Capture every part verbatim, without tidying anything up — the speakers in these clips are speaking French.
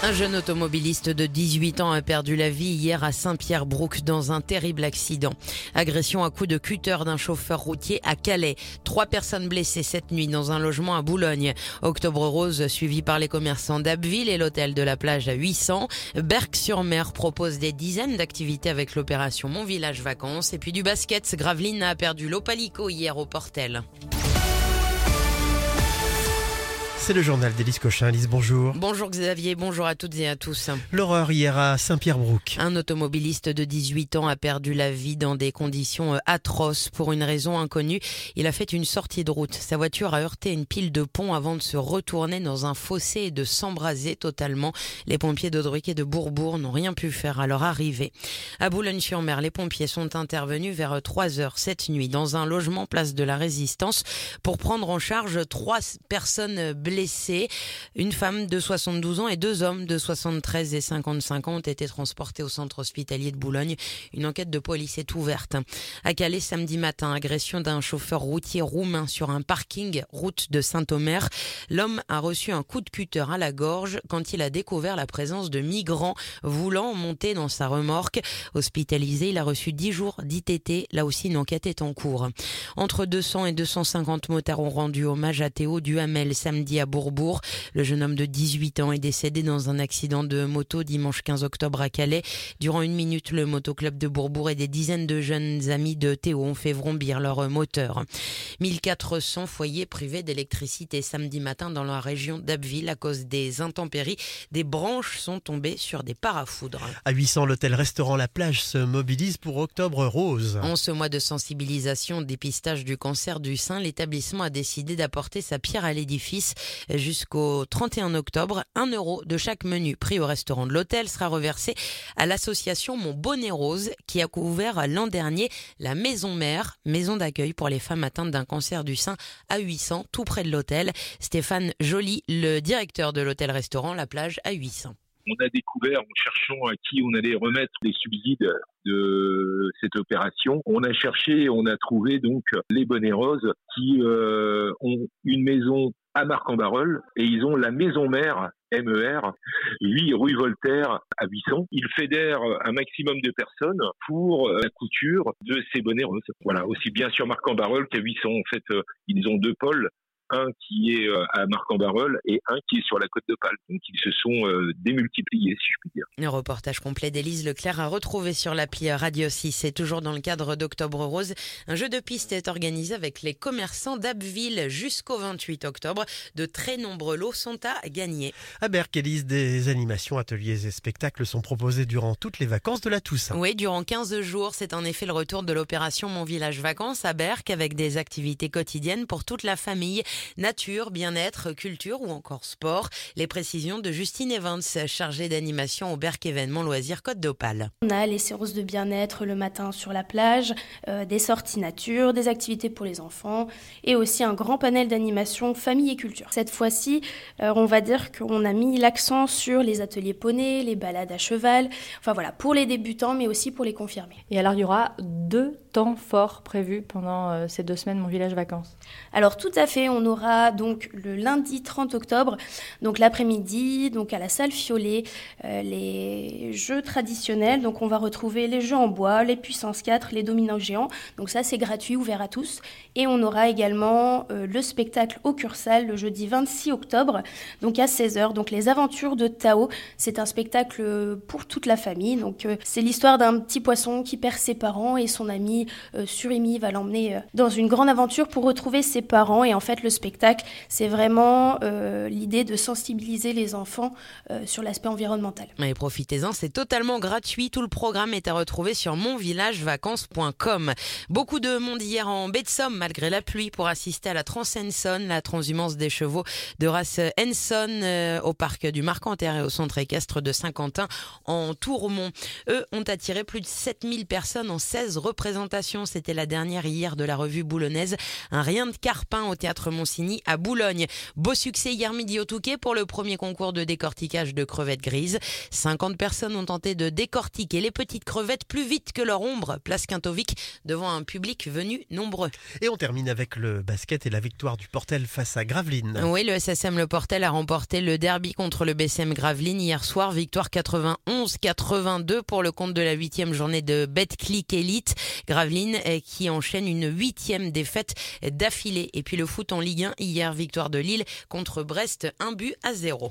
Un jeune automobiliste de dix-huit ans a perdu la vie hier à Saint-Pierre-Brouck dans un terrible accident. Agression à coups de cutter d'un chauffeur routier à Calais. Trois personnes blessées cette nuit dans un logement à Boulogne. Octobre Rose suivi par les commerçants d'Abbeville et l'hôtel de la plage à huit cents. Berck-sur-Mer propose des dizaines d'activités avec l'opération Mon Village Vacances. Et puis du basket, Gravelines a perdu l'Opalico hier au Portel. C'est le journal d'Élise Cochin. Élise, bonjour. Bonjour Xavier, bonjour à toutes et à tous. L'horreur hier à Saint-Pierre-Brouck. Un automobiliste de dix-huit ans a perdu la vie dans des conditions atroces pour une raison inconnue. Il a fait une sortie de route. Sa voiture a heurté une pile de pont avant de se retourner dans un fossé et de s'embraser totalement. Les pompiers d'Audruc et de Bourbourg n'ont rien pu faire à leur arrivée. À Boulogne-sur-Mer, les pompiers sont intervenus vers trois heures cette nuit dans un logement place de la Résistance pour prendre en charge trois personnes blessées. Blessés. Une femme de soixante-douze ans et deux hommes de soixante-treize et cinquante-cinq ans ont été transportés au centre hospitalier de Boulogne. Une enquête de police est ouverte. À Calais, samedi matin, agression d'un chauffeur routier roumain sur un parking route de Saint-Omer. L'homme a reçu un coup de cutter à la gorge quand il a découvert la présence de migrants voulant monter dans sa remorque. Hospitalisé, il a reçu dix jours d'I T T. Là aussi, une enquête est en cours. Entre deux cents et deux cent cinquante motards ont rendu hommage à Théo Duhamel samedi à Bourbourg. Le jeune homme de dix-huit ans est décédé dans un accident de moto dimanche quinze octobre à Calais. Durant une minute, le motoclub de Bourbourg et des dizaines de jeunes amis de Théo ont fait vrombir leur moteur. mille quatre cents foyers privés d'électricité samedi matin dans la région d'Abbeville à cause des intempéries. Des branches sont tombées sur des parafoudres. À huit cents, l'hôtel-restaurant La Plage se mobilise pour Octobre Rose. En ce mois de sensibilisation, dépistage du cancer du sein, l'établissement a décidé d'apporter sa pierre à l'édifice. Jusqu'au trente et un octobre, un euro de chaque menu pris au restaurant de l'hôtel sera reversé à l'association Mon Bonnet Rose qui a couvert l'an dernier la Maison Mère, maison d'accueil pour les femmes atteintes d'un cancer du sein à huit cents, tout près de l'hôtel. Stéphane Joly, le directeur de l'hôtel-restaurant La Plage à huit cents. On a découvert en cherchant à qui on allait remettre les subsides de cette opération. On a cherché, on a trouvé donc les Bonnets Roses qui euh, ont une maison à Marc-en-Barœul et ils ont la maison mère M E R, huit rue Voltaire à huit cents. Ils fédèrent un maximum de personnes pour la couture de ces bonnets roses. Voilà, aussi bien sur Marc-en-Barœul qu'à huit cents. En fait, ils ont deux pôles. Un qui est à Marc-en-Barœul et un qui est sur la côte de Pâle. Donc ils se sont euh, démultipliés, si je puis dire. Un reportage complet d'Élise Leclerc à retrouver sur l'appli Radio six. C'est toujours dans le cadre d'Octobre Rose. Un jeu de piste est organisé avec les commerçants d'Abbeville jusqu'au vingt-huit octobre. De très nombreux lots sont à gagner. À Berck, Élise, des animations, ateliers et spectacles sont proposés durant toutes les vacances de la Toussaint. Oui, durant quinze jours, c'est en effet le retour de l'opération Mon Village Vacances à Berck avec des activités quotidiennes pour toute la famille. Nature, bien-être, culture ou encore sport. Les précisions de Justine Evans, chargée d'animation au Berck Événements Loisirs Côte d'Opale. On a les séances de bien-être le matin sur la plage, euh, des sorties nature, des activités pour les enfants et aussi un grand panel d'animation famille et culture. Cette fois-ci, euh, on va dire qu'on a mis l'accent sur les ateliers poney, les balades à cheval, enfin voilà, pour les débutants mais aussi pour les confirmés. Et alors il y aura deux temps forts prévus pendant euh, ces deux semaines Mon Village Vacances. Alors tout à fait, on aura donc le lundi trente octobre, donc l'après-midi, donc à la salle Fiolet, euh, les jeux traditionnels. Donc on va retrouver les jeux en bois, les puissances quatre, les dominos géants. Donc ça c'est gratuit, ouvert à tous. Et on aura également euh, le spectacle au Cursal le jeudi vingt-six octobre, donc à seize heures. Donc les aventures de Tao, c'est un spectacle pour toute la famille. Donc euh, c'est l'histoire d'un petit poisson qui perd ses parents et son ami euh, Surimi va l'emmener euh, dans une grande aventure pour retrouver ses parents. Et en fait le spectacle, c'est vraiment euh, l'idée de sensibiliser les enfants euh, sur l'aspect environnemental. Et profitez-en, c'est totalement gratuit. Tout le programme est à retrouver sur mon village vacances point com. Beaucoup de monde hier en baie de Somme, malgré la pluie, pour assister à la Trans-Henson, la transhumance des chevaux de race Henson euh, au parc du Marcanterre et au centre équestre de Saint-Quentin en Tourmont. Eux ont attiré plus de sept mille personnes en seize représentations. C'était la dernière hier de la revue boulonnaise. Un rien de carpin au théâtre Mont Monsigny à Boulogne. Beau succès hier midi au Touquet pour le premier concours de décortiquage de crevettes grises. cinquante personnes ont tenté de décortiquer les petites crevettes plus vite que leur ombre. Place Quintovic devant un public venu nombreux. Et on termine avec le basket et la victoire du Portel face à Gravelines. Oui, le S S M Le Portel a remporté le derby contre le B C M Gravelines hier soir. Victoire quatre-vingt-onze quatre-vingt-deux pour le compte de la huitième journée de Betclic Elite. Gravelines qui enchaîne une huitième défaite d'affilée. Et puis le foot en Ligue un, hier victoire de Lille contre Brest, un but à zéro.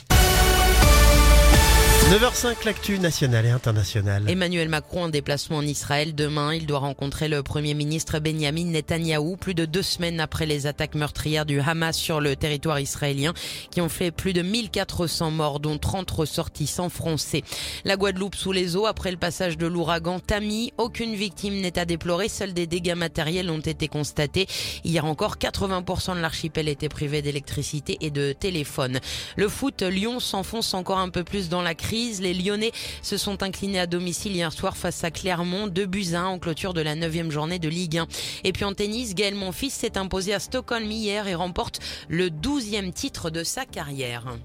neuf heures cinq, l'actu nationale et internationale. Emmanuel Macron en déplacement en Israël. Demain, il doit rencontrer le Premier ministre Benyamin Netanyahou, plus de deux semaines après les attaques meurtrières du Hamas sur le territoire israélien, qui ont fait plus de mille quatre cents morts, dont trente ressortissants français. La Guadeloupe sous les eaux après le passage de l'ouragan Tammy. Aucune victime n'est à déplorer, seuls des dégâts matériels ont été constatés. Hier encore, quatre-vingts pour cent de l'archipel était privé d'électricité et de téléphone. Le foot, Lyon s'enfonce encore un peu plus dans la crise. Les Lyonnais se sont inclinés à domicile hier soir face à Clermont, deux buts à un en clôture de la neuvième journée de Ligue un. Et puis en tennis, Gaël Monfils s'est imposé à Stockholm hier et remporte le douzième titre de sa carrière.